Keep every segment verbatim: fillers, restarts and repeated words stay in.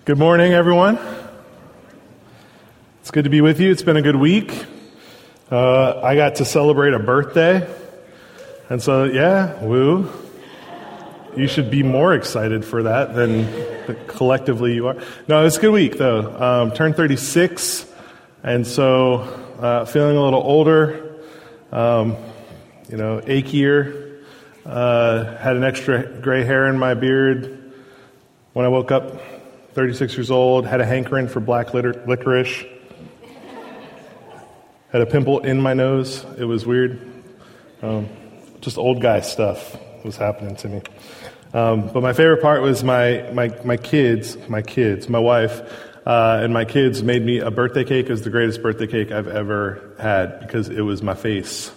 Good morning, everyone. It's good to be with you. It's been a good week. Uh, I got to celebrate a birthday. And so, yeah, woo. You should be more excited for that than collectively you are. No, it's a good week, though. Um, turned thirty-six, and so uh, feeling a little older, um, you know, achier. Uh, had an extra gray hair in my beard when I woke up. thirty-six years old, had a hankering for black litter- licorice, had a pimple in my nose. It was weird. Um, just old guy stuff was happening to me. Um, but my favorite part was my my my kids, my kids, my wife, uh, and my kids made me a birthday cake. It was the greatest birthday cake I've ever had because it was my face.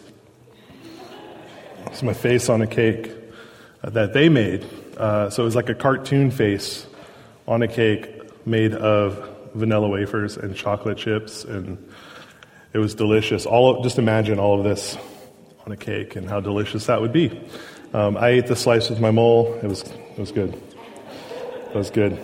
It's my face on a cake that they made. Uh, so it was like a cartoon face on a cake made of vanilla wafers and chocolate chips, and it was delicious. All of, just imagine all of this on a cake and how delicious that would be. Um, I ate the slice with my mole. It was it was good. It was good.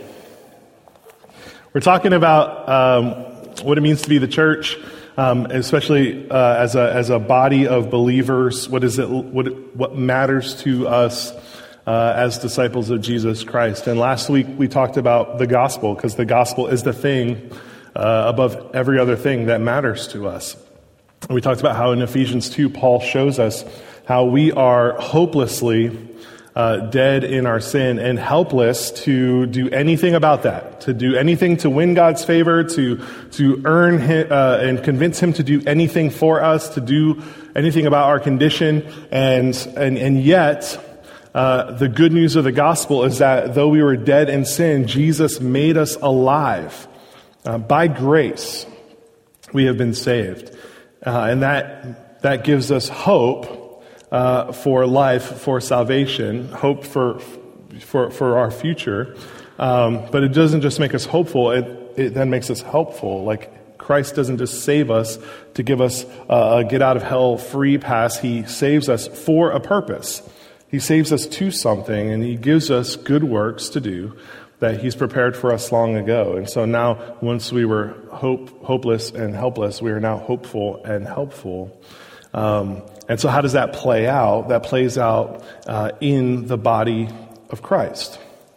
We're talking about um, what it means to be the church, um, especially uh, as a as a body of believers. What is it? What what matters to us Uh, as disciples of Jesus Christ. And last week we talked about the gospel, because the gospel is the thing uh, above every other thing that matters to us. And we talked about how in Ephesians two, Paul shows us how we are hopelessly uh, dead in our sin and helpless to do anything about that, to do anything to win God's favor, to to earn him, uh, and convince him to do anything for us, to do anything about our condition. And and and yet, Uh, the good news of the gospel is that though we were dead in sin, Jesus made us alive. Uh, by grace, we have been saved. Uh, and that that gives us hope uh, for life, for salvation, hope for for, for our future. Um, but it doesn't just make us hopeful, it, it then makes us helpful. Like, Christ doesn't just save us to give us a get out of hell free pass. He saves us for a purpose. He saves us to something, and he gives us good works to do that he's prepared for us long ago. And so now, once we were hope, hopeless and helpless, we are now hopeful and helpful. Um, and so how does that play out? That plays out uh, in the body of Christ.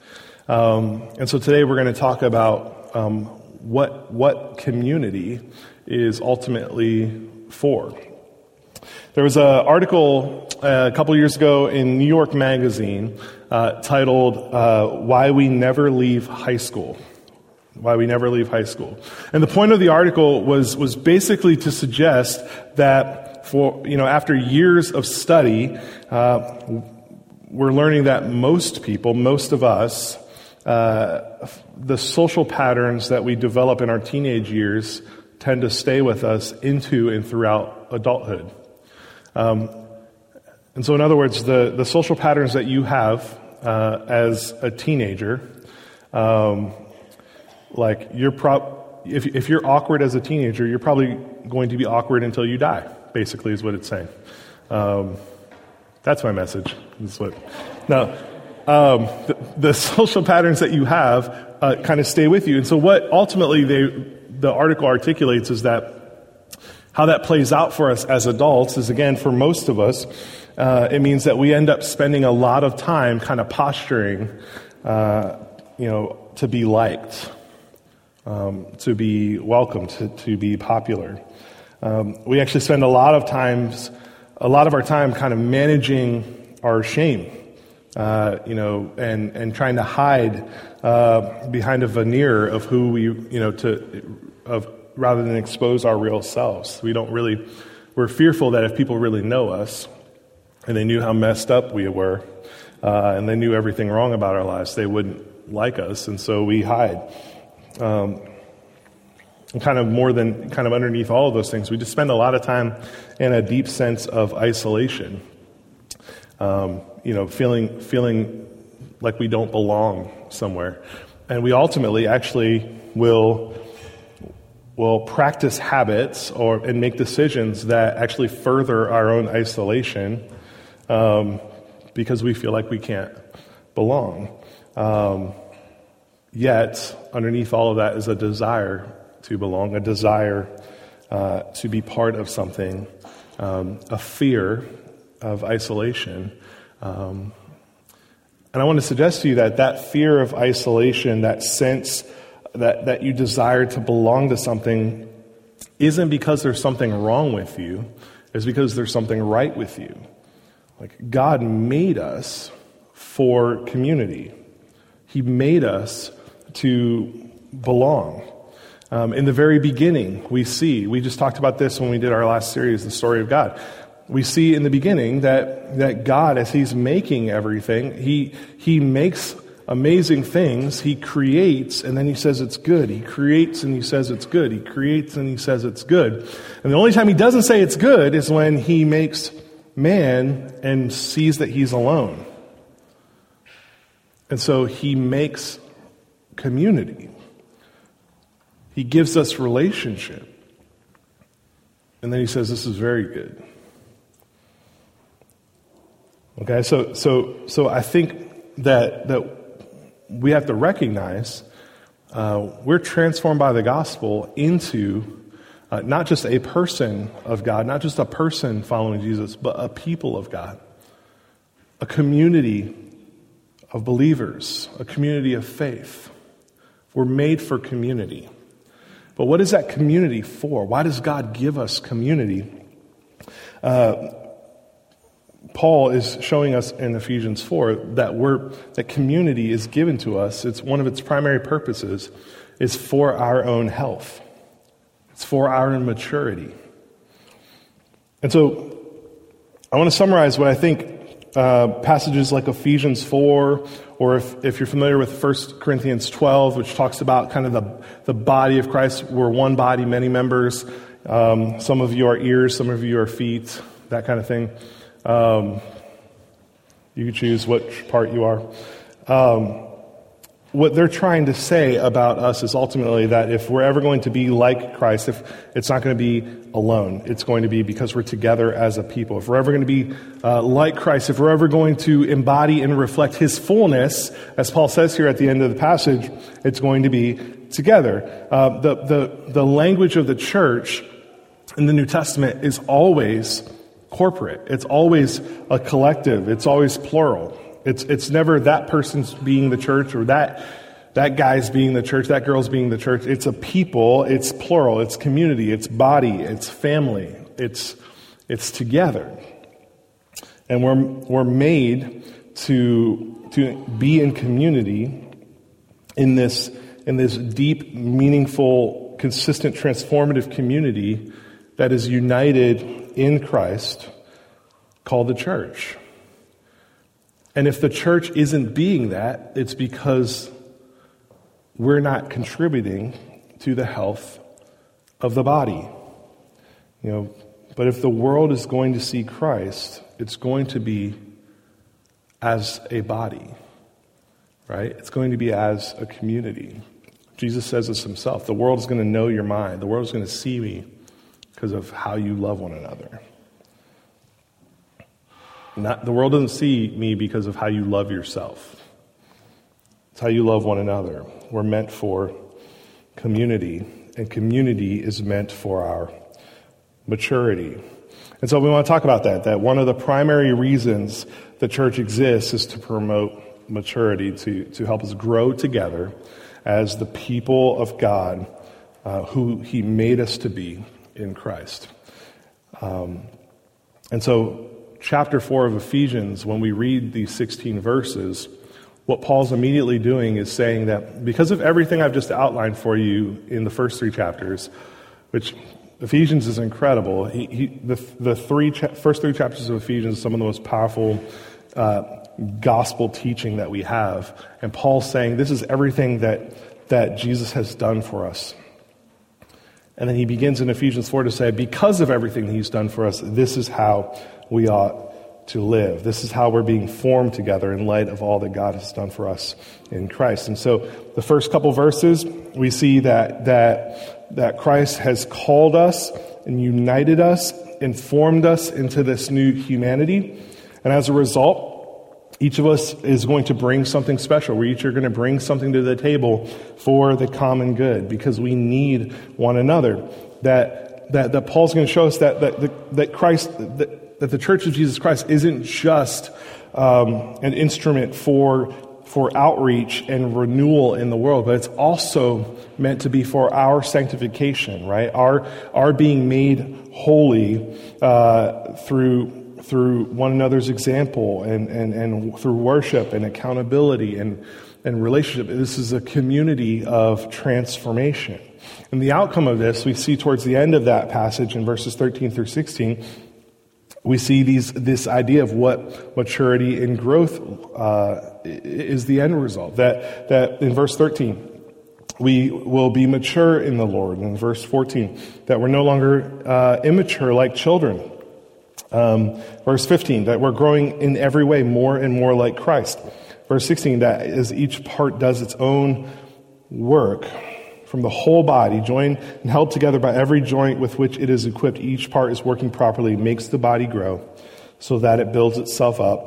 Um, and so today we're going to talk about um, what what community is ultimately for. There was an article uh, a couple years ago in New York Magazine uh, titled uh, Why We Never Leave High School. Why We Never Leave High School. And the point of the article was was basically to suggest that for, you know, after years of study, uh, we're learning that most people, most of us, uh, the social patterns that we develop in our teenage years tend to stay with us into and throughout adulthood. Um, and so in other words, the, the social patterns that you have uh, as a teenager, um, like you're pro- if, if you're awkward as a teenager, you're probably going to be awkward until you die, basically is what it's saying. Um, that's my message. That's what, now, um, the, the social patterns that you have uh, kind of stay with you. And so what ultimately they, the article articulates is that how that plays out for us as adults is, again, for most of us, uh, it means that we end up spending a lot of time kind of posturing, uh, you know, to be liked, um, to be welcomed, to, to be popular. Um, we actually spend a lot of times, a lot of our time kind of managing our shame, uh, you know, and, and trying to hide uh, behind a veneer of who we, you know, to of rather than expose our real selves. We don't really, we're fearful that if people really know us and they knew how messed up we were uh, and they knew everything wrong about our lives, they wouldn't like us, and so we hide. Um, and kind of more than, kind of underneath all of those things, we just spend a lot of time in a deep sense of isolation. Um, you know, feeling feeling like we don't belong somewhere. And we ultimately actually will will practice habits or and make decisions that actually further our own isolation um, because we feel like we can't belong. Um, Yet, underneath all of that is a desire to belong, a desire uh, to be part of something, um, a fear of isolation. Um, and I want to suggest to you that that fear of isolation, that sense that, that you desire to belong to something, isn't because there's something wrong with you. It's because there's something right with you. Like, God made us for community. He made us to belong. Um, in the very beginning, we see, we just talked about this when we did our last series, The Story of God. We see in the beginning that, that God, as He's making everything, He, He makes amazing things. He creates, and then He says it's good. He creates, and He says it's good. He creates, and He says it's good. And the only time He doesn't say it's good is when He makes man and sees that he's alone. And so He makes community. He gives us relationship. And then He says, this is very good. Okay, so so so I think that that we have to recognize uh, we're transformed by the gospel into uh, not just a person of God, not just a person following Jesus, but a people of God, a community of believers, a community of faith. We're made for community. But what is that community for? Why does God give us community? Uh, Paul is showing us in Ephesians four that we're that community is given to us. It's one of its primary purposes is for our own health. It's for our own maturity. And so I want to summarize what I think uh, passages like Ephesians four, or if, if you're familiar with First Corinthians twelve, which talks about kind of the, the body of Christ. We're one body, many members. Um, some of you are ears, some of you are feet, that kind of thing. Um, you can choose which part you are. Um, what they're trying to say about us is ultimately that if we're ever going to be like Christ, if it's not going to be alone, it's going to be because we're together as a people. If we're ever going to be uh, like Christ, if we're ever going to embody and reflect His fullness, as Paul says here at the end of the passage, it's going to be together. Uh, the, the, the language of the church in the New Testament is always corporate. It's always a collective. It's always plural. It's it's never that person's being the church or that that guy's being the church, that girl's being the church. It's a people. It's plural. It's community. It's body. It's family. It's it's together. And we're we're made to to be in community in this in this deep, meaningful, consistent, transformative community that is united in Christ, called the church. And if the church isn't being that, it's because we're not contributing to the health of the body. You know, but if the world is going to see Christ, it's going to be as a body, right? It's going to be as a community. Jesus says this Himself. The world is going to know your mind. The world is going to see me because of how you love one another. Not, the world doesn't see me because of how you love yourself. It's how you love one another. We're meant for community, and community is meant for our maturity. And so we want to talk about that, that one of the primary reasons the church exists is to promote maturity, to, to help us grow together as the people of God uh, who He made us to be in Christ. Um, and so chapter four of Ephesians, when we read these sixteen verses, what Paul's immediately doing is saying that because of everything I've just outlined for you in the first three chapters, which Ephesians is incredible. He, he, the the three cha- first three chapters of Ephesians are some of the most powerful uh, gospel teaching that we have. And Paul's saying this is everything that that Jesus has done for us. And then he begins in Ephesians four to say, because of everything He's done for us, this is how we ought to live. This is how we're being formed together in light of all that God has done for us in Christ. And so the first couple verses, we see that that that Christ has called us and united us and formed us into this new humanity. And as a result, Each of us is going to bring something special. We each are going to bring something to the table for the common good because we need one another. That that, that Paul's going to show us that that, that Christ, that, that the Church of Jesus Christ isn't just um, an instrument for for outreach and renewal in the world, but it's also meant to be for our sanctification, right? Our our being made holy uh, through. through one another's example and, and, and through worship and accountability and, and relationship. This is a community of transformation. And the outcome of this, we see towards the end of that passage in verses thirteen through sixteen, we see these this idea of what maturity and growth uh, is the end result. That, that in verse thirteen, we will be mature in the Lord. And in verse fourteen, that we're no longer uh, immature like children. Um, verse fifteen, that we're growing in every way more and more like Christ. Verse sixteen, that as each part does its own work from the whole body, joined and held together by every joint with which it is equipped, each part is working properly, makes the body grow so that it builds itself up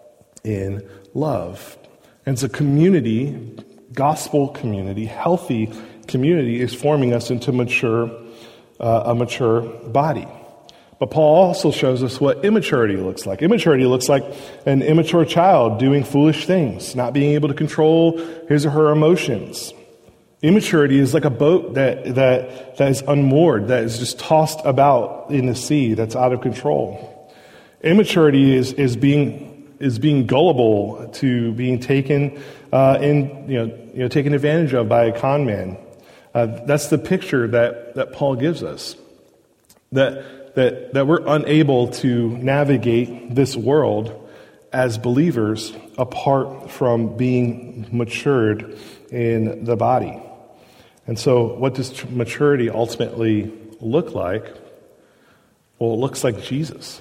in love. And it's a community, gospel community, healthy community is forming us into mature, uh, a mature body. But Paul also shows us what immaturity looks like. Immaturity looks like an immature child doing foolish things, not being able to control his or her emotions. Immaturity is like a boat that that that is unmoored, that is just tossed about in the sea, that's out of control. Immaturity is is being is being gullible to being taken uh, in you know you know taken advantage of by a con man. Uh, that's the picture that that Paul gives us. That. That, that we're unable to navigate this world as believers apart from being matured in the body. And so what does maturity ultimately look like? Well, it looks like Jesus.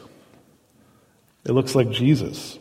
It looks like Jesus.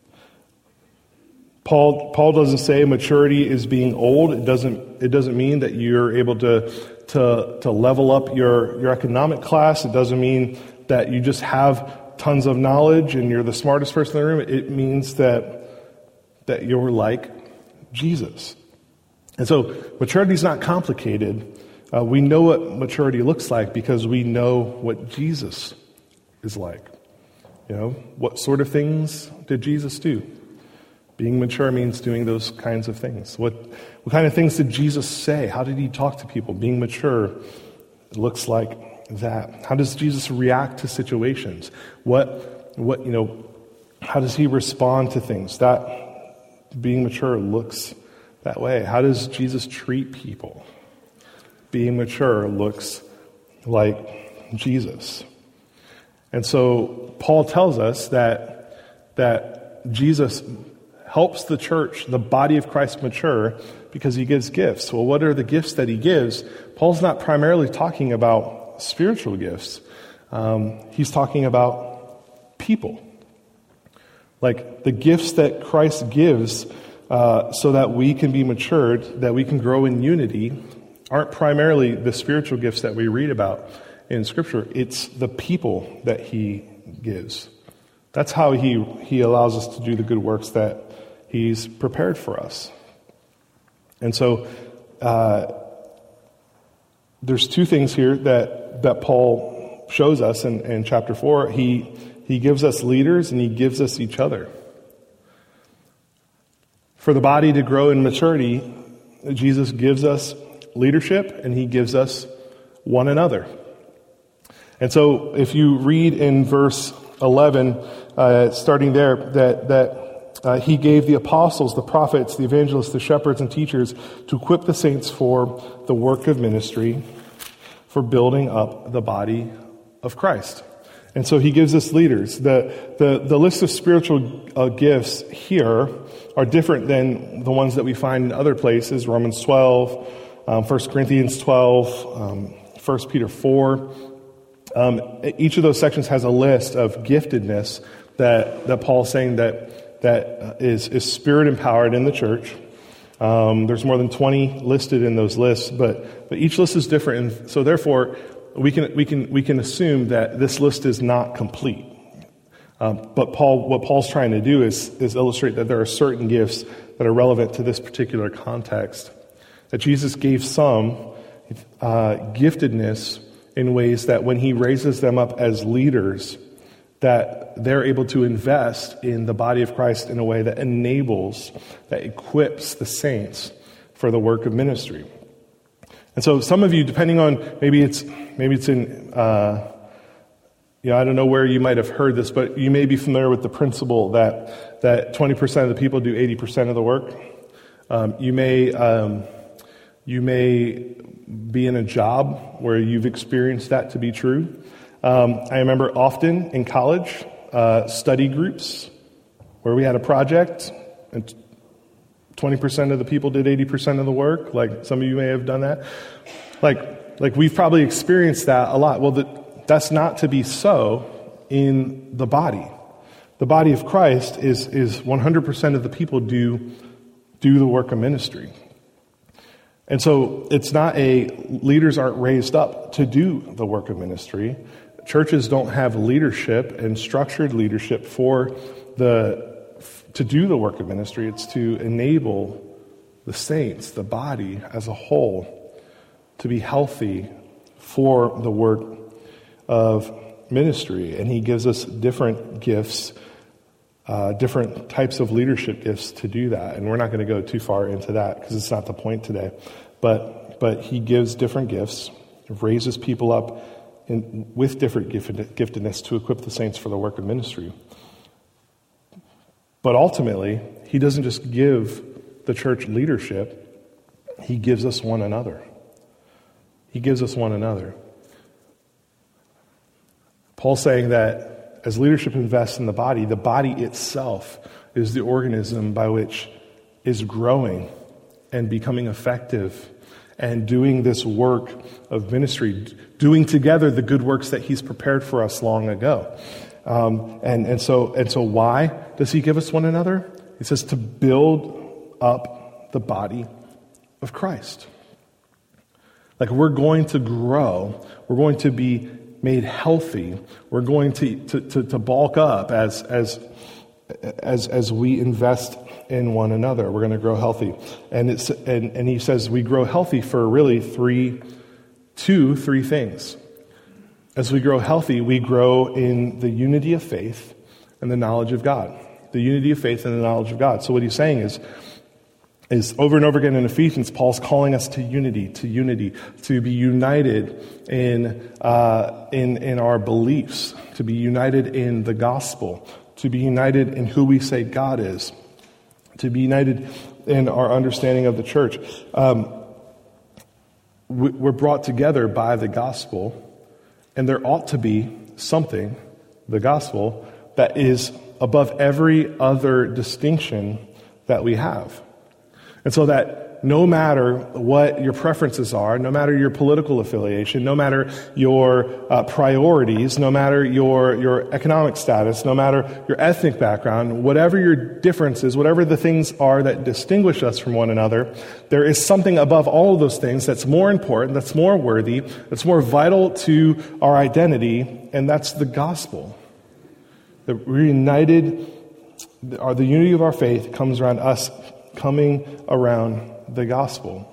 Paul Paul doesn't say maturity is being old. It doesn't it doesn't mean that you're able to to to level up your, your economic class. It doesn't mean that you just have tons of knowledge and you're the smartest person in the room. It means that that you're like Jesus. And so maturity is not complicated. Uh, we know what maturity looks like because we know what Jesus is like. You know, what sort of things did Jesus do? Being mature means doing those kinds of things. What what kind of things did Jesus say? How did he talk to people? Being mature looks like that. How does Jesus react to situations? What what you know? How does he respond to things? That being mature looks that way. How does Jesus treat people? Being mature looks like Jesus. And so Paul tells us that that Jesus helps the church, the body of Christ, mature because he gives gifts. Well, what are the gifts that he gives? Paul's not primarily talking about spiritual gifts. Um, he's talking about people. Like the gifts that Christ gives uh, so that we can be matured, that we can grow in unity, aren't primarily the spiritual gifts that we read about in Scripture. It's the people that he gives. That's how he, he allows us to do the good works that he's prepared for us. And so uh, there's two things here that, that Paul shows us in, in chapter four. He, he gives us leaders and he gives us each other. For the body to grow in maturity, Jesus gives us leadership and he gives us one another. And so if you read in verse eleven, uh, starting there, that that uh, he gave the apostles, the prophets, the evangelists, the shepherds, and teachers to equip the saints for the work of ministry, for building up the body of Christ. And so he gives us leaders. The the, the list of spiritual uh, gifts here are different than the ones that we find in other places. Romans twelve, um, First Corinthians twelve, um, First Peter four. Um, each of those sections has a list of giftedness that, that Paul's saying that that is, is spirit empowered in the church. Um, there's more than twenty listed in those lists, but but each list is different, and so therefore we can we can we can assume that this list is not complete. Um, but Paul, what Paul's trying to do is, is illustrate that there are certain gifts that are relevant to this particular context. That Jesus gave some uh, giftedness in ways that when he raises them up as leaders, that they're able to invest in the body of Christ in a way that enables, that equips the saints for the work of ministry. And so some of you, depending on, maybe it's maybe it's in, uh, you know, I don't know where you might have heard this, but you may be familiar with the principle that that twenty percent of the people do eighty percent of the work. Um, you may um, you may be in a job where you've experienced that to be true. Um, I remember often in college, uh, study groups where we had a project and twenty percent of the people did eighty percent of the work. Like some of you may have done that. Like, like we've probably experienced that a lot. Well, the, that's not to be so in the body. The body of Christ is, is one hundred percent of the people do, do the work of ministry. And so it's not a, leaders aren't raised up to do the work of ministry. Churches don't have leadership and structured leadership for the to do the work of ministry. It's to enable the saints, the body as a whole, to be healthy for the work of ministry. And he gives us different gifts, uh, different types of leadership gifts to do that. And we're not going to go too far into that because it's not the point today. But but he gives different gifts, raises people up in, with different giftedness to equip the saints for the work of ministry. But ultimately, he doesn't just give the church leadership, he gives us one another. He gives us one another. Paul's saying that as leadership invests in the body, the body itself is the organism by which is growing and becoming effective and doing this work of ministry, doing together the good works that he's prepared for us long ago. Um, and, and so and so why does he give us one another? He says to build up the body of Christ. Like we're going to grow, we're going to be made healthy, we're going to to, to, to bulk up as as as as we invest in one another. We're going to grow healthy. And it's and, and he says we grow healthy for really three, two, three things. As we grow healthy, we grow in the unity of faith and the knowledge of God. The unity of faith and the knowledge of God. So what he's saying is, is over and over again in Ephesians, Paul's calling us to unity, to unity, to be united in uh, in in our beliefs, to be united in the gospel, to be united in who we say God is, to be united in our understanding of the church. Um, we're brought together by the gospel. And there ought to be something, the gospel, that is above every other distinction that we have. And so that no matter what your preferences are, no matter your political affiliation, no matter your uh, priorities, no matter your, your economic status, no matter your ethnic background, whatever your differences, whatever the things are that distinguish us from one another, there is something above all of those things that's more important, that's more worthy, that's more vital to our identity, and that's the gospel. That we're united, the unity of our faith comes around us coming around the gospel.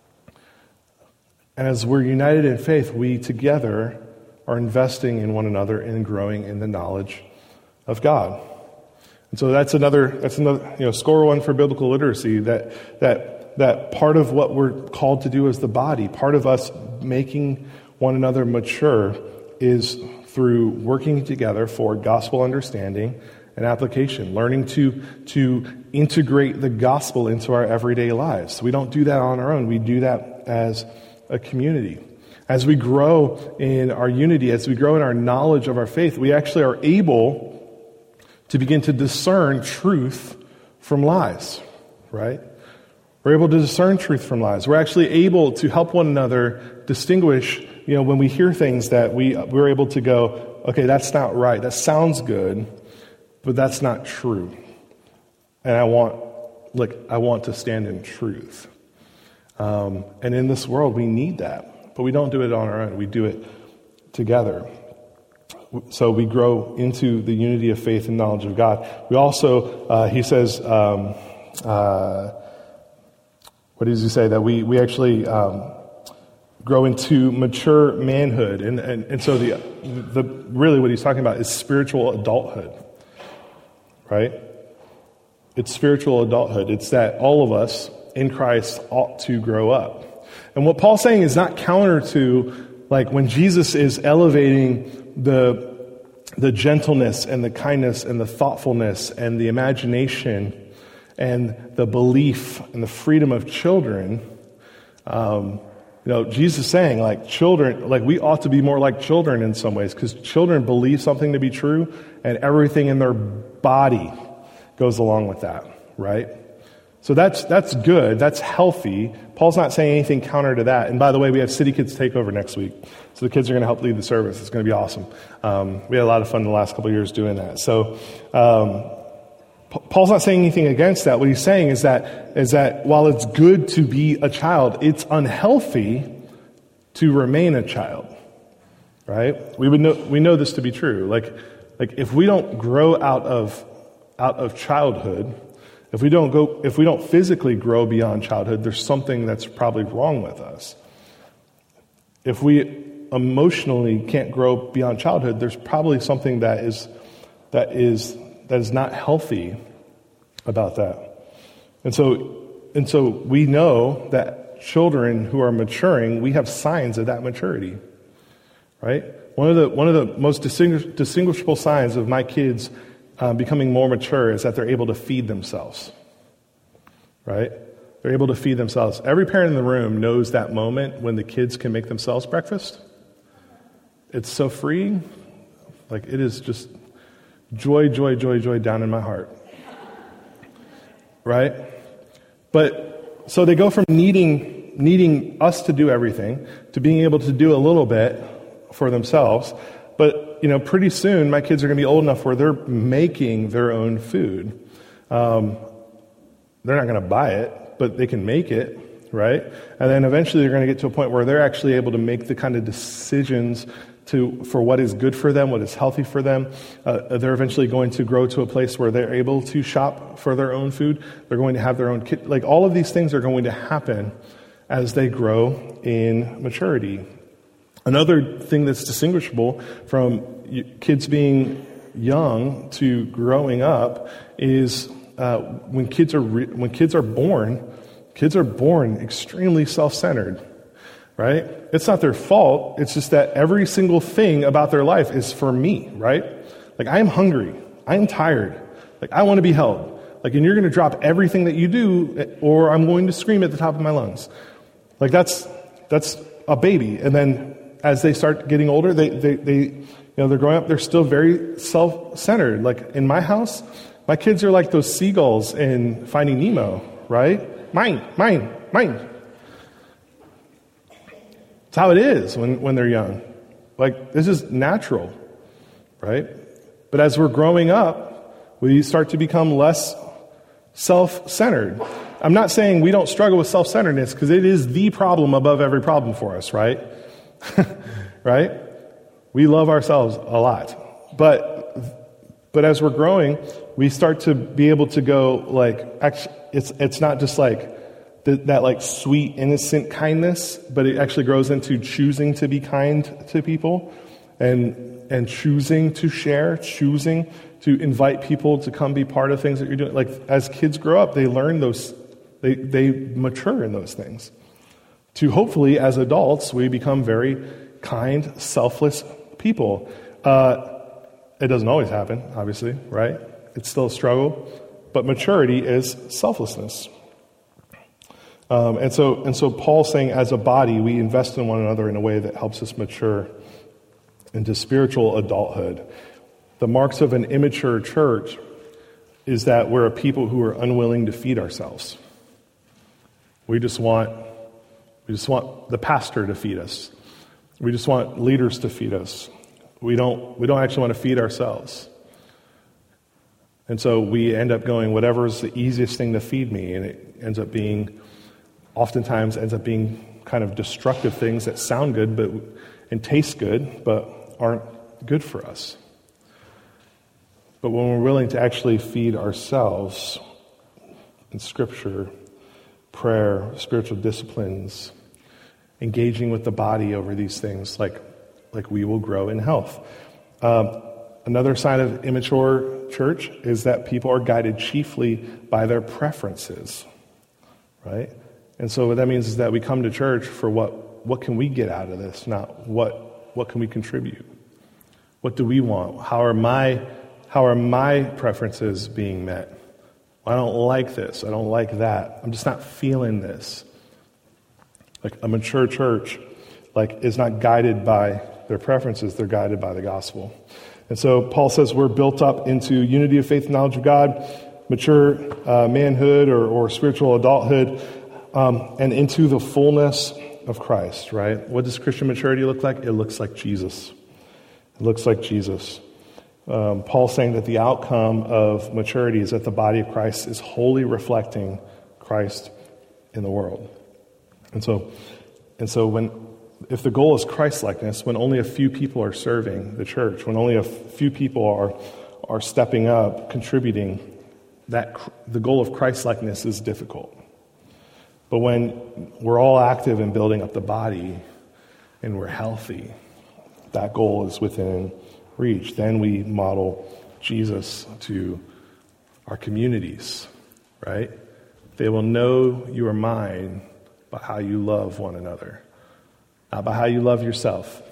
And as we're united in faith, we together are investing in one another and growing in the knowledge of God. And so that's another, that's another, you know, score one for biblical literacy, that, that, that part of what we're called to do as the body, part of us making one another mature is through working together for gospel understanding and application, learning to to integrate the gospel into our everyday lives. We don't do that on our own. We do that as a community. As we grow in our unity, as we grow in our knowledge of our faith, we actually are able to begin to discern truth from lies, right? We're able to discern truth from lies. We're actually able to help one another distinguish, you know, when we hear things that we, we're able to go, okay, that's not right. That sounds good, but that's not true. And I want, like, I want to stand in truth. Um, and in this world, we need that. But we don't do it on our own. We do it together. So we grow into the unity of faith and knowledge of God. We also, uh, he says, um, uh, what does he say? That we, we actually um, grow into mature manhood. And, and, and so the, the really what he's talking about is spiritual adulthood, right? It's spiritual adulthood. It's that all of us in Christ ought to grow up. And what Paul's saying is not counter to, like, when Jesus is elevating the the gentleness and the kindness and the thoughtfulness and the imagination and the belief and the freedom of children. Um, you know, Jesus is saying, like, children, like, we ought to be more like children in some ways, because children believe something to be true, and everything in their body goes along with that, right? So that's that's good. That's healthy. Paul's not saying anything counter to that. And by the way, we have City Kids Takeover next week. So the kids are going to help lead the service. It's going to be awesome. Um, we had a lot of fun the last couple of years doing that. So um, Paul's not saying anything against that. What he's saying is that is that while it's good to be a child, it's unhealthy to remain a child, right? We would know we know this to be true. Like like if we don't grow out of out of childhood, if we don't go, if we don't physically grow beyond childhood, there's something that's probably wrong with us. If we emotionally can't grow beyond childhood, there's probably something that is that is that is not healthy about that. And so and so we know that children who are maturing, we have signs of that maturity. Right? One of the one of the most distinguish, distinguishable signs of my kids Uh, becoming more mature is that they're able to feed themselves, right? They're able to feed themselves. Every parent in the room knows that moment when the kids can make themselves breakfast. It's so freeing. Like, it is just joy, joy, joy, joy down in my heart, right? But so they go from needing needing us to do everything to being able to do a little bit for themselves. But, you know, pretty soon my kids are going to be old enough where they're making their own food. Um, they're not going to buy it, but they can make it, right? And then eventually they're going to get to a point where they're actually able to make the kind of decisions to for what is good for them, what is healthy for them. Uh, they're eventually going to grow to a place where they're able to shop for their own food. They're going to have their own kit. Like, all of these things are going to happen as they grow in maturity. Another thing that's distinguishable from kids being young to growing up is uh, when kids are re- when kids are born, kids are born extremely self-centered, right? It's not their fault. It's just that every single thing about their life is for me, right? Like, I am hungry. I am tired. Like, I want to be held. Like, and you're going to drop everything that you do, or I'm going to scream at the top of my lungs. Like, that's that's a baby, and then as they start getting older, they, they, they, you know, they're growing up, they're still very self-centered. Like, in my house, my kids are like those seagulls in Finding Nemo, right? Mine, mine, mine. It's how it is when, when they're young. Like, this is natural, right? But as we're growing up, we start to become less self-centered. I'm not saying we don't struggle with self-centeredness, because it is the problem above every problem for us, right? Right? We love ourselves a lot. But but as we're growing, we start to be able to go, like, actually, it's it's not just like the, that like sweet, innocent kindness, but it actually grows into choosing to be kind to people and and choosing to share, choosing to invite people to come be part of things that you're doing. Like, as kids grow up, they learn those, they they mature in those things. To hopefully, as adults, we become very kind, selfless people. Uh, it doesn't always happen, obviously, right? It's still a struggle. But maturity is selflessness. Um, and so and so Paul's saying, as a body, we invest in one another in a way that helps us mature into spiritual adulthood. The marks of an immature church is that we're a people who are unwilling to feed ourselves. We just want... We just want the pastor to feed us. We just want leaders to feed us. We don't we don't actually want to feed ourselves. And so we end up going, whatever's the easiest thing to feed me, and it ends up being, oftentimes ends up being kind of destructive things that sound good but and taste good, but aren't good for us. But when we're willing to actually feed ourselves in Scripture, prayer, spiritual disciplines, engaging with the body over these things, like, like we will grow in health. Um, another sign of immature church is that people are guided chiefly by their preferences, right? And so what that means is that we come to church for what, what can we get out of this, not what, what can we contribute? What do we want? How are my, how are my preferences being met? I don't like this. I don't like that. I'm just not feeling this. Like a mature church, like, is not guided by their preferences. They're guided by the gospel. And so Paul says we're built up into unity of faith and knowledge of God, mature uh, manhood or, or spiritual adulthood, um, and into the fullness of Christ, right? What does Christian maturity look like? It looks like Jesus. It looks like Jesus. Um, Paul's saying that the outcome of maturity is that the body of Christ is wholly reflecting Christ in the world. And so, and so when, if the goal is Christ-likeness, when only a few people are serving the church, when only a few people are are stepping up, contributing, that the goal of Christ-likeness is difficult. But when we're all active in building up the body and we're healthy, that goal is within reach. Then we model Jesus to our communities, right? They will know you are mine by how you love one another. Not by how you love yourself,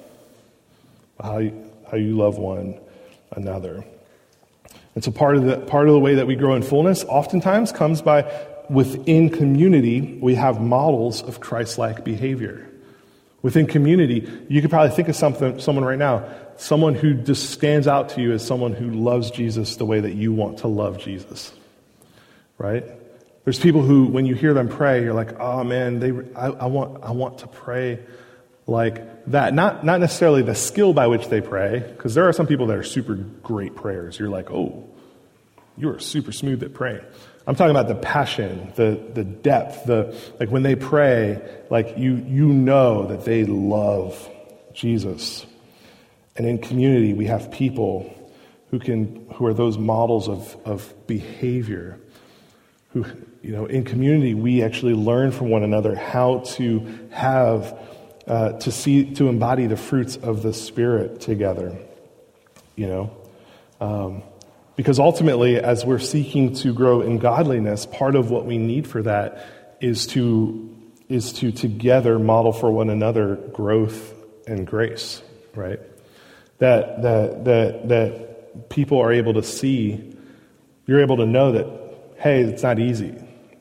but how you, how you love one another. And so part of the part of the way that we grow in fullness oftentimes comes by within community, we have models of Christ-like behavior. Within community, you could probably think of something, someone right now, someone who just stands out to you as someone who loves Jesus the way that you want to love Jesus, right? There's people who, when you hear them pray, you're like, oh man, they, I, I want, I want to pray like that. Not, not necessarily the skill by which they pray, because there are some people that are super great prayers. You're like, oh, you are super smooth at praying. I'm talking about the passion, the the depth, the like when they pray, like you you know that they love Jesus. And in community, we have people who can who are those models of of behavior. Who, you know, in community, we actually learn from one another how to have uh, to see to embody the fruits of the Spirit together. You know. Um, Because ultimately, as we're seeking to grow in godliness, part of what we need for that is to is to together model for one another growth and grace, right? That that that that people are able to see, you're able to know that, hey, it's not easy.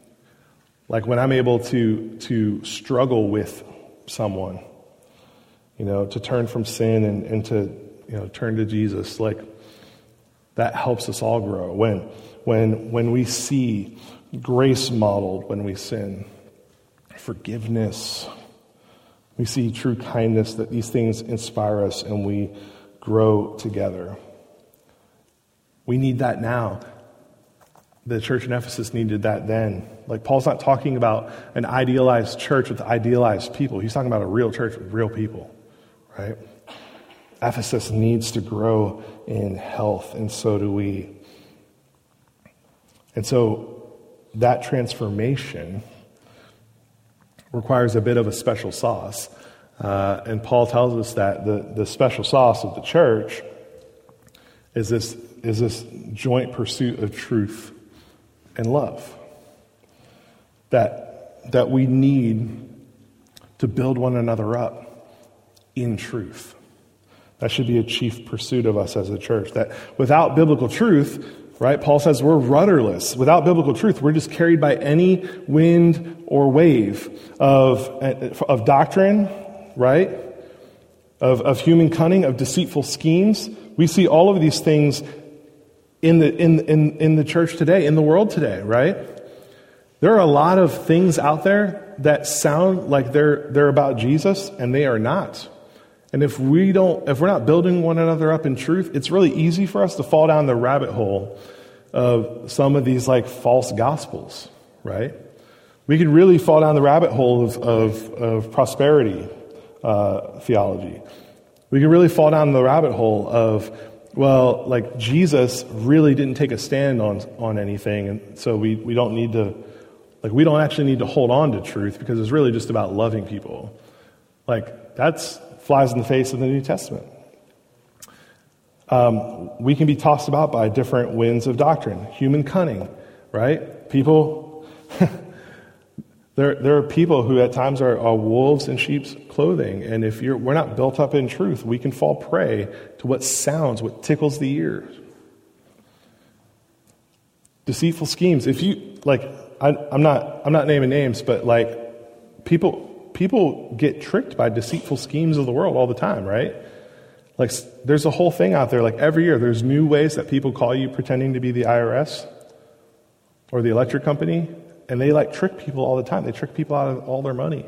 Like when I'm able to to struggle with someone, you know, to turn from sin and, and to, you know, turn to Jesus, like that helps us all grow. When, when, when we see grace modeled when we sin, forgiveness, we see true kindness, that these things inspire us and we grow together. We need that now. The church in Ephesus needed that then. Like Paul's not talking about an idealized church with idealized people. He's talking about a real church with real people, right? Ephesus needs to grow in health, and so do we. And so that transformation requires a bit of a special sauce. Uh, and Paul tells us that the, the special sauce of the church is this, is this joint pursuit of truth and love. That, that we need to build one another up in truth. That should be a chief pursuit of us as a church. That without biblical truth, right, Paul says we're rudderless. Without biblical truth, we're just carried by any wind or wave of, of doctrine, right, of, of human cunning, of deceitful schemes. We see all of these things in the, in, in, in the church today, in the world today, right? There are a lot of things out there that sound like they're, they're about Jesus, and they are not. And if we don't, if we're not building one another up in truth, it's really easy for us to fall down the rabbit hole of some of these like false gospels, right? We could really fall down the rabbit hole of of, of prosperity uh, theology, We can really fall down the rabbit hole of, well, like Jesus really didn't take a stand on on anything, and so we, we don't need to, like we don't actually need to hold on to truth because it's really just about loving people. Like, that's flies in the face of the New Testament. Um, we can be tossed about by different winds of doctrine. Human cunning, right? People, there there are people who at times are, are wolves in sheep's clothing, and if you're we're not built up in truth, we can fall prey to what sounds, what tickles the ears. Deceitful schemes. If you like, I, I'm not I'm not naming names, but like people people get tricked by deceitful schemes of the world all the time, right? Like, there's a whole thing out there, like every year, there's new ways that people call you pretending to be the I R S or the electric company, and they, like, trick people all the time. They trick people out of all their money.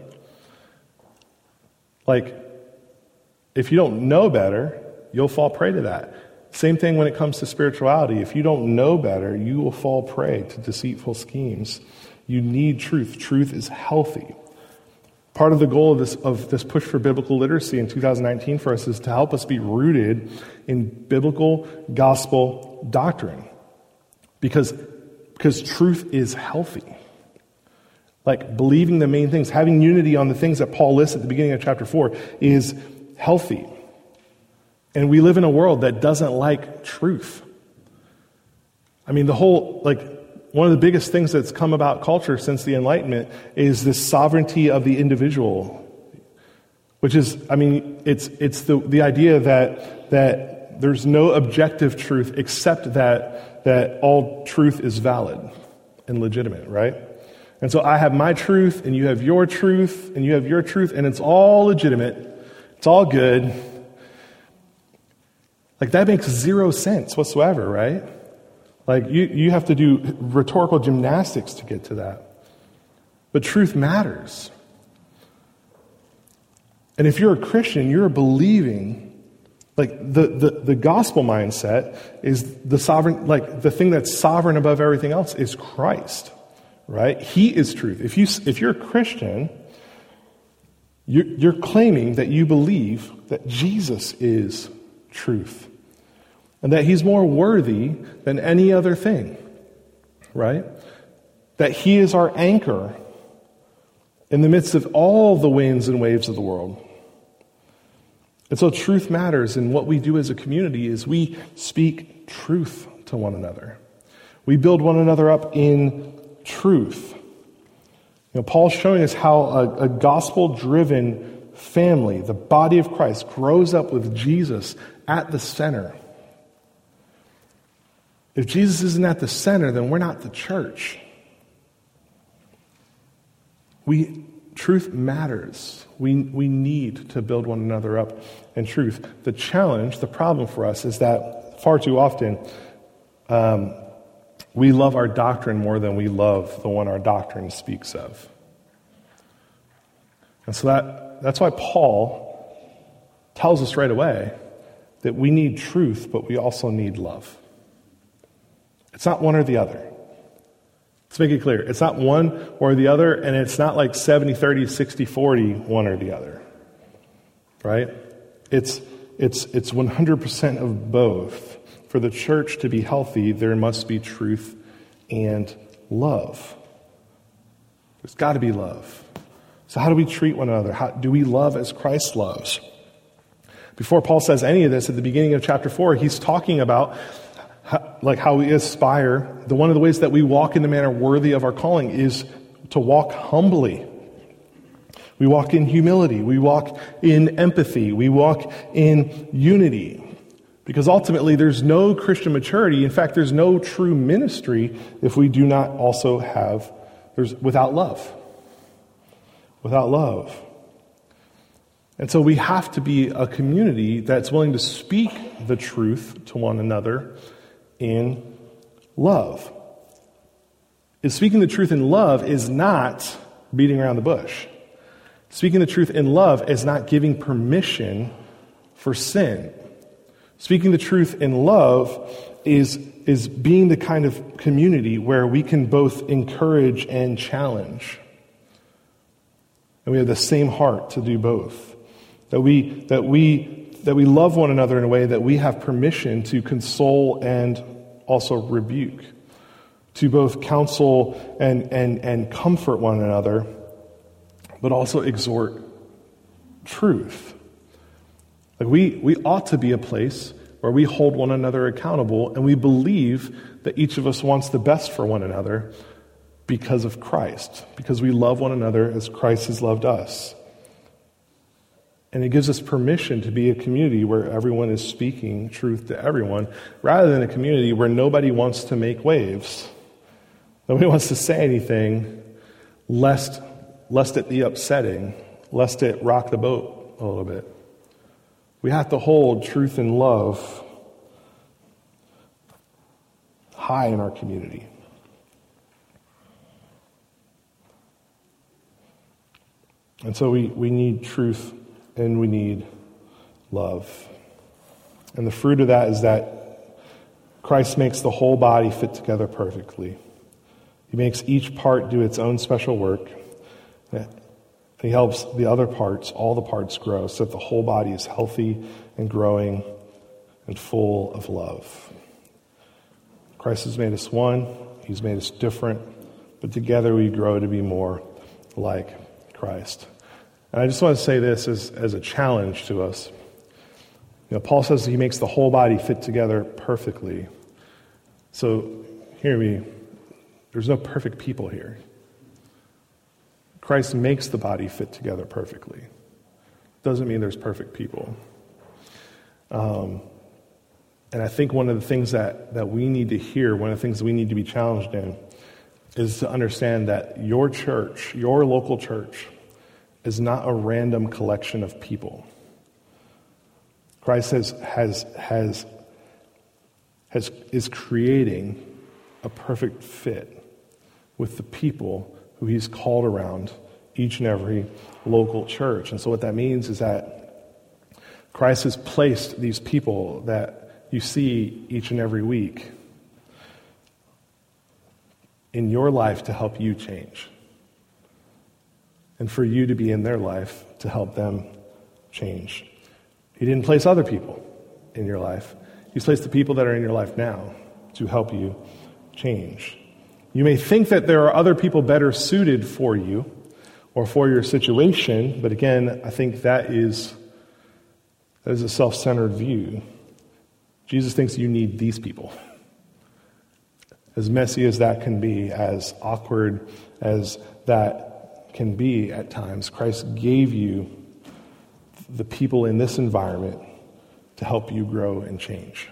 Like, if you don't know better, you'll fall prey to that. Same thing when it comes to spirituality. If you don't know better, you will fall prey to deceitful schemes. You need truth. Truth is healthy. Part of the goal of this of this push for biblical literacy in two thousand nineteen for us is to help us be rooted in biblical gospel doctrine. Because, because truth is healthy. Like, believing the main things, having unity on the things that Paul lists at the beginning of chapter four is healthy. And we live in a world that doesn't like truth. I mean, the whole, like, one of the biggest things that's come about culture since the Enlightenment is this sovereignty of the individual, which is, I mean, it's it's the, the idea that that there's no objective truth except that that all truth is valid and legitimate, right? And so I have my truth, and you have your truth, and you have your truth, and it's all legitimate. It's all good. Like, that makes zero sense whatsoever, right? Like, you, you have to do rhetorical gymnastics to get to that. But truth matters. And if you're a Christian, you're believing, like, the, the, the gospel mindset is the sovereign, like, the thing that's sovereign above everything else is Christ, right? He is truth. If, you, if you're a Christian, you're, you're claiming that you believe that Jesus is truth. And that he's more worthy than any other thing, right? That he is our anchor in the midst of all the winds and waves of the world. And so truth matters, and what we do as a community is we speak truth to one another. We build one another up in truth. You know, Paul's showing us how a, a gospel-driven family, the body of Christ, grows up with Jesus at the center. If Jesus isn't at the center, then we're not the church. We truth matters. We we need to build one another up in truth. The challenge, the problem for us is that far too often um, we love our doctrine more than we love the one our doctrine speaks of. And so that that's why Paul tells us right away that we need truth, but we also need love. It's not one or the other. Let's make it clear. It's not one or the other, and it's not like seventy thirty, sixty forty, one or the other. Right? It's it's it's one hundred percent of both. For the church to be healthy, there must be truth and love. There's got to be love. So how do we treat one another? How do we love as Christ loves? Before Paul says any of this, at the beginning of chapter four, he's talking about how, like how we aspire. The one of the ways that we walk in the manner worthy of our calling is to walk humbly. We walk in humility. We walk in empathy. We walk in unity. Because ultimately, there's no Christian maturity. In fact, there's no true ministry if we do not also have, there's without love. Without love. And so we have to be a community that's willing to speak the truth to one another in love. And speaking the truth in love is not beating around the bush. Speaking the truth in love is not giving permission for sin. Speaking the truth in love is, is being the kind of community where we can both encourage and challenge. And we have the same heart to do both. That we that we that we love one another in a way that we have permission to console and also rebuke, to both counsel and, and, and comfort one another, but also exhort truth. Like we, we ought to be a place where we hold one another accountable and we believe that each of us wants the best for one another because of Christ, because we love one another as Christ has loved us. And it gives us permission to be a community where everyone is speaking truth to everyone, rather than a community where nobody wants to make waves. Nobody wants to say anything lest, lest it be upsetting, lest it rock the boat a little bit. We have to hold truth and love high in our community. And so we, we need truth and we need love. And the fruit of that is that Christ makes the whole body fit together perfectly. He makes each part do its own special work. And he helps the other parts, all the parts, grow so that the whole body is healthy and growing and full of love. Christ has made us one. He's made us different. But together we grow to be more like Christ. And I just want to say this as, as a challenge to us. You know, Paul says he makes the whole body fit together perfectly. So, hear me. There's no perfect people here. Christ makes the body fit together perfectly. Doesn't mean there's perfect people. Um, and I think one of the things that, that we need to hear, one of the things that we need to be challenged in, is to understand that your church, your local church, is not a random collection of people. Christ has has has has is creating a perfect fit with the people who he's called around each and every local church. And so what that means is that Christ has placed these people that you see each and every week in your life to help you change. And for you to be in their life to help them change. He didn't place other people in your life. He's placed the people that are in your life now to help you change. You may think that there are other people better suited for you or for your situation, but again, I think that is, that is a self-centered view. Jesus thinks you need these people. As messy as that can be, as awkward as that can be at times, Christ gave you the people in this environment to help you grow and change.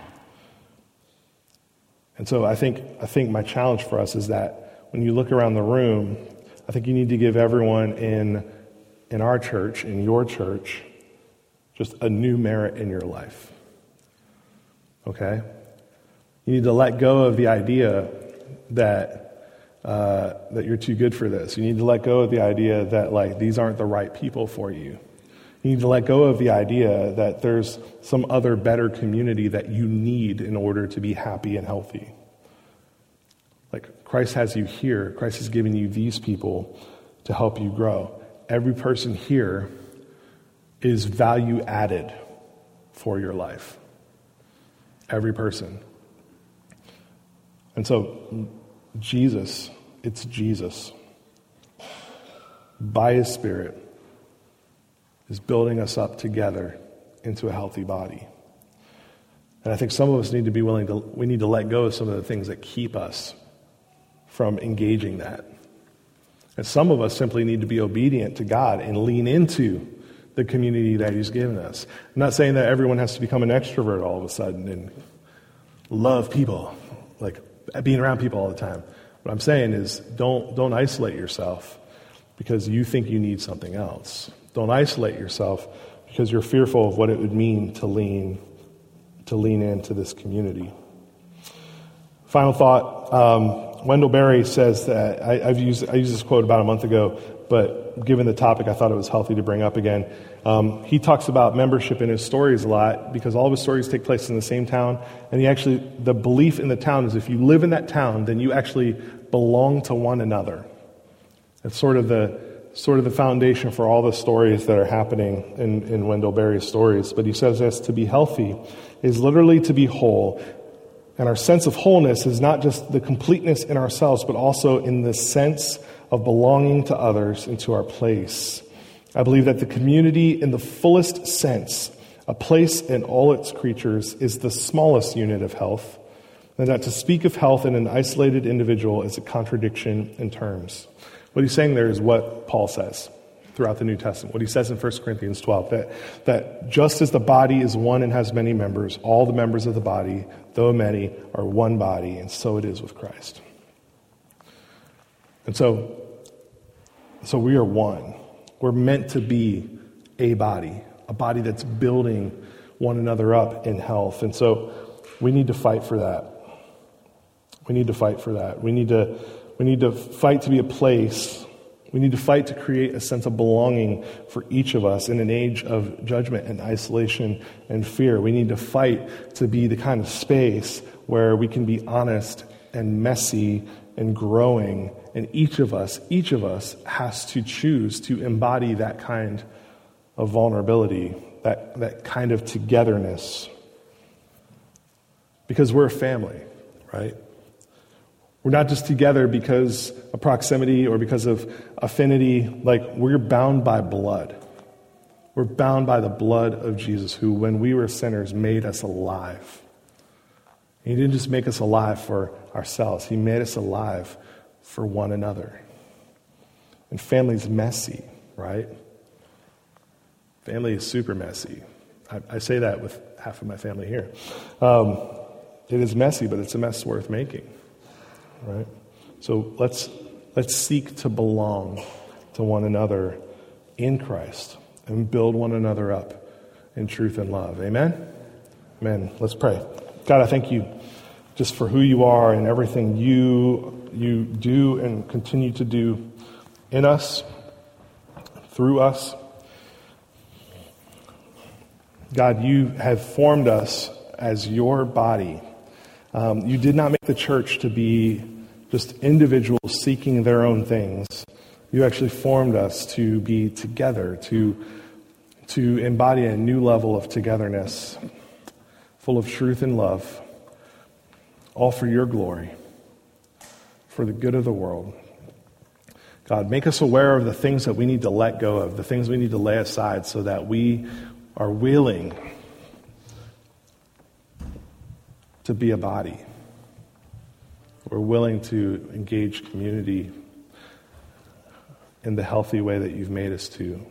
And so I think I think my challenge for us is that when you look around the room, I think you need to give everyone in in our church, in your church, just a new merit in your life. Okay? You need to let go of the idea that Uh, that you're too good for this. You need to let go of the idea that, like, these aren't the right people for you. You need to let go of the idea that there's some other better community that you need in order to be happy and healthy. Like, Christ has you here. Christ has given you these people to help you grow. Every person here is value added for your life. Every person. And so, Jesus, it's Jesus, by his Spirit, is building us up together into a healthy body. And I think some of us need to be willing to, we need to let go of some of the things that keep us from engaging that. And some of us simply need to be obedient to God and lean into the community that he's given us. I'm not saying that everyone has to become an extrovert all of a sudden and love people, like being around people all the time. What I'm saying is don't don't isolate yourself because you think you need something else. Don't isolate yourself because you're fearful of what it would mean to lean to lean into this community. Final thought, um, Wendell Berry says that, I, I've used I used this quote about a month ago, but given the topic, I thought it was healthy to bring up again. Um, he talks about membership in his stories a lot because all of his stories take place in the same town. And he actually, the belief in the town is if you live in that town, then you actually belong to one another. It's sort of the, sort of the foundation for all the stories that are happening in, in Wendell Berry's stories. But he says this: to be healthy is literally to be whole. And our sense of wholeness is not just the completeness in ourselves, but also in the sense of belonging to others and to our place. I believe that the community in the fullest sense, a place in all its creatures, is the smallest unit of health, and that to speak of health in an isolated individual is a contradiction in terms. What he's saying there is what Paul says throughout the New Testament, what he says in First Corinthians twelve, that, that just as the body is one and has many members, all the members of the body, though many, are one body, and so it is with Christ. And so, so we are one. We're meant to be a body, a body that's building one another up in health. And so we need to fight for that. We need to fight for that. We need to we need to fight to be a place. We need to fight to create a sense of belonging for each of us in an age of judgment and isolation and fear. We need to fight to be the kind of space where we can be honest and messy and growing. And each of us, each of us has to choose to embody that kind of vulnerability, that, that kind of togetherness. Because we're a family, right? We're not just together because of proximity or because of affinity. Like, we're bound by blood. We're bound by the blood of Jesus, who, when we were sinners, made us alive. He didn't just make us alive for ourselves. He made us alive for one another. And family's messy, right? Family is super messy. I, I say that with half of my family here. Um, it is messy, but it's a mess worth making. Right? So let's let's seek to belong to one another in Christ and build one another up in truth and love. Amen? Amen. Let's pray. God, I thank you just for who you are and everything you you do and continue to do in us, through us. God, you have formed us as your body. Um, you did not make the church to be just individuals seeking their own things. You actually formed us to be together, to, to embody a new level of togetherness, full of truth and love, all for your glory, for the good of the world. God, make us aware of the things that we need to let go of, the things we need to lay aside so that we are willing to be a body. We're willing to engage community in the healthy way that you've made us to.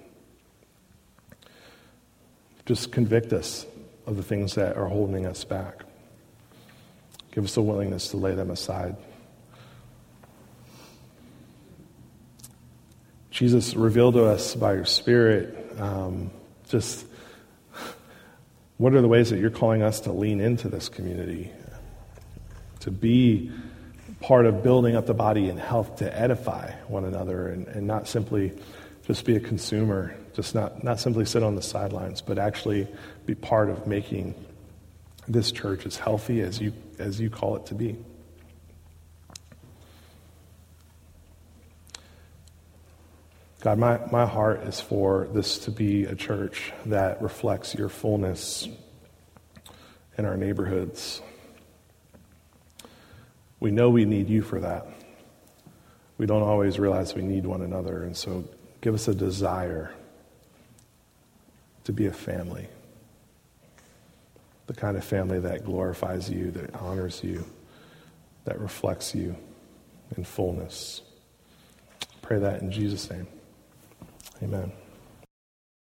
Just convict us of the things that are holding us back. Give us a willingness to lay them aside. Jesus, reveal to us by your Spirit um, just what are the ways that you're calling us to lean into this community, to be part of building up the body in health, to edify one another and, and not simply just be a consumer, just not, not simply sit on the sidelines, but actually be part of making this church as healthy as you as you call it to be. God, my, my heart is for this to be a church that reflects your fullness in our neighborhoods. We know we need you for that. We don't always realize we need one another, and so give us a desire to be a family. The kind of family that glorifies you, that honors you, that reflects you in fullness. Pray that in Jesus' name. Amen.